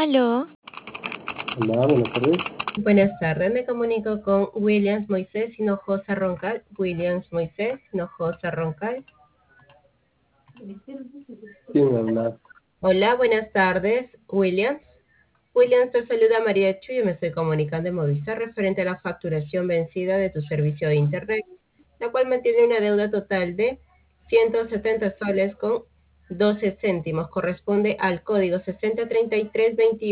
Aló, Hola, buenas tardes. Buenas tardes, me comunico con Williams Moisés Hinojosa Roncal. Williams Moisés Hinojosa Roncal. ¿Quién habla? Hola, buenas tardes, Williams. Williams, te saluda María Chu, yo me estoy comunicando de Movistar referente a la facturación vencida de tu servicio de Internet, la cual mantiene una deuda total de 170 soles con 12 céntimos. Corresponde al código 603321.